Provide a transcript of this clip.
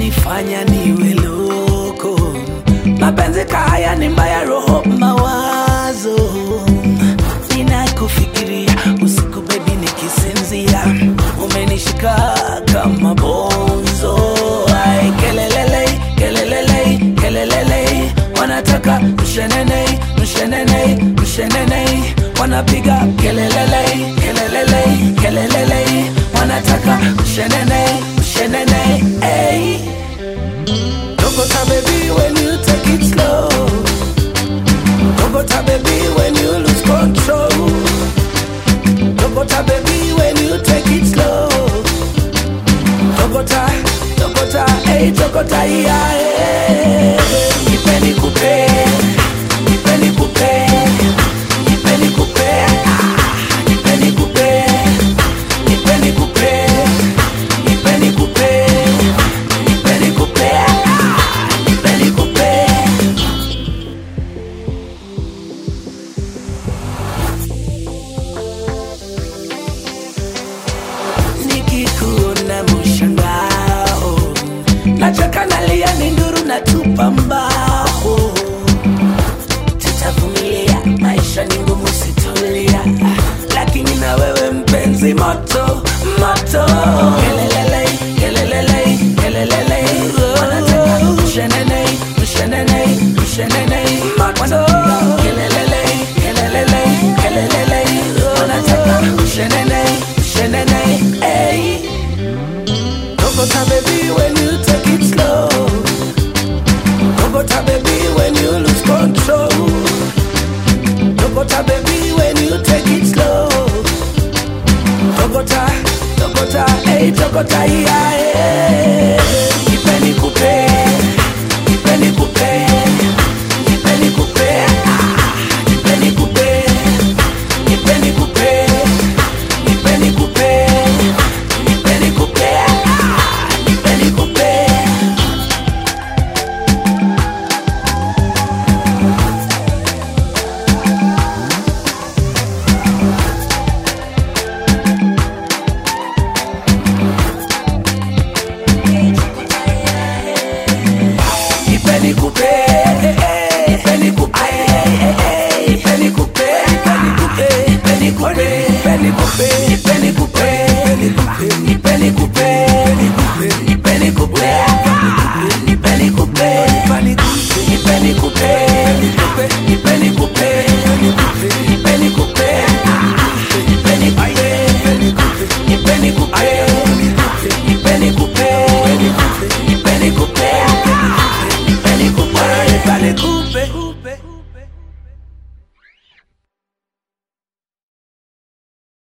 yananifanya niwe loko. Mapenzi kaya ni mbaya, roho mawazo. Ninakufikiria usiku baby nikisinzia, umenishika kama bonzo. Ay, kelelele, kelelele, kelelele, wanataka mshenene, mshenene, mshenene, wanapiga kelelele, kelelele, kelelele, wanataka mshenene, mshenene, ey. Tokota baby when you take it slow. Tokota baby when you lose control. Tokota baby when you take it slow. Tokota, Tokota, hey Tokota, yeah, yeah. Nipeni kupe, nipeni kupe, nipeni kupe, nipeni kupe, nipeni kupe, nipeni kupe, nipeni kupe, nipeni kupe. Nikikuona mshangao, nacheka nalia ni nduru na tupa mbao. Tutavumilia, maisha ni ngumu situlia, lakini na wewe mpenzi moto, moto. Kelelele, kelelele, kelelele, wanataka mshenene, mshenene, mshenene, moto. Kelelele, kelelele, kelelele, wanataka mshenene, mshenene, ey. Tokota baby when you take it slow. Tokota baby when you lose control. Tokota baby when you take it slow. Tokota, Tokota, hey Tokota, yeah, yeah. Nipeni kupe, nipeni kupe, nipeni kupe, nipeni kupe, nipeni kupe, nipeni kupe, nipeni kupe, nipeni kupe. Nipeni kupe, nipeni kupe, nipeni kupe, nipeni kupe, nipeni kupe, nipeni kupe.